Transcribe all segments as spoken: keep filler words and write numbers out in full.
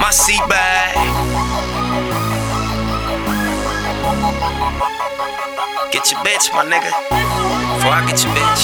my seat back. Get your bitch, my nigga, before I get your bitch.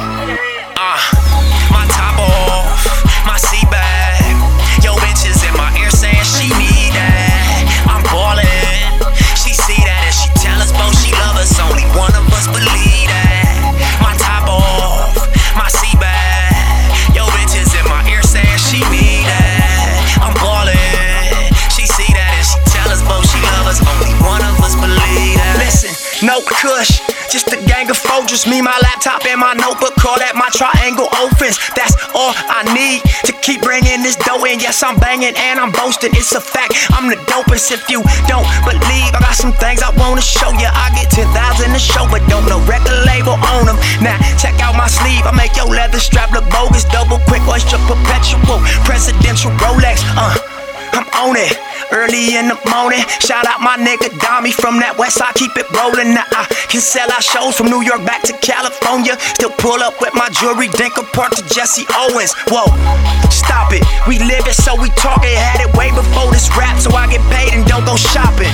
Uh, my top off, my seat back. Yo, bitch is in my ear saying she need that. I'm ballin', she see that and she tell us both she love us. Only one of us believe that. My top off, my seat back. Yo, bitch is in my ear saying she need that. I'm ballin', she see that and she tell us both she love us. Only one of us believe that. Listen, no kush, just a gang of folgers. Me, my laptop, and my notebook. Call that my triangle offense. That's all I need to keep bringing this dough in. Yes, I'm banging and I'm boasting. It's a fact, I'm the dopest. If you don't believe, I got some things I wanna show you. I get ten thousand a show, but don't no record label on them. Now, check out my sleeve. I make your leather strap look bogus. Double quick oyster, perpetual, presidential Rolex. Uh, I'm on it. Early in the morning, shout out my nigga Dami from that west side, keep it rolling. Now I can sell out shows from New York back to California. Still pull up with my jewelry, Dinker Park to Jesse Owens. Whoa, stop it, we live it so we talk it. Had it way before this rap, so I get paid and don't go shopping.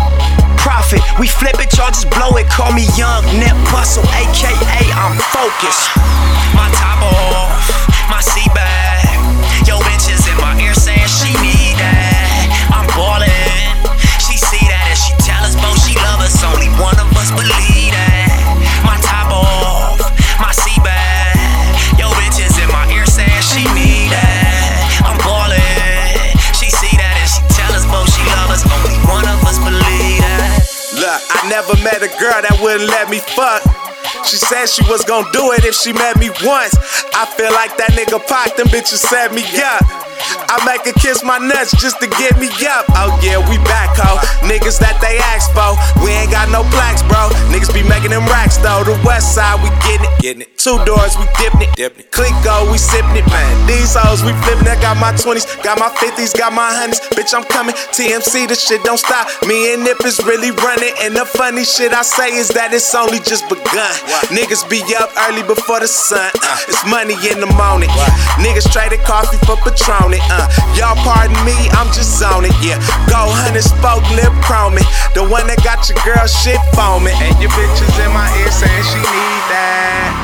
Profit, we flip it, y'all just blow it. Call me Young Nip Hustle, A K A I'm focused. My top off, my seat back. Yo, bitches in my ear saying she need that. I'm ballin', she see that and she tell us both she love us. Only one of us believe that. My top off, my seat back. Yo, bitches in my ear saying she need that. I'm ballin', she see that and she tell us both she love us. Only one of us believe that. Look, I never met a girl that wouldn't let me fuck. She said she was gon' do it if she met me once. I feel like that nigga Pac, them bitches set me up. I make her kiss my nuts just to get me up. Oh yeah, we back, ho. Niggas that they ask for. We ain't got no plaques, bro. Niggas be making them racks, though. The west side, we getting it, getting it. Two doors, we dipping it, dipping it. Clico, we sipping it, man. These hoes, we flipping it. Got my twenties, got my fifties, got my hundreds. Bitch, I'm coming. T M C, the shit don't stop. Me and Nip is really running. And the funny shit I say is that it's only just begun. What? Niggas be up early before the sun. Uh, it's money in the morning. What? Niggas traded coffee for Patron. Uh, y'all pardon me, I'm just on it, yeah. Go hundred spoke lip chroming. The one that got your girl shit foaming. And your bitches in my ear saying she need that.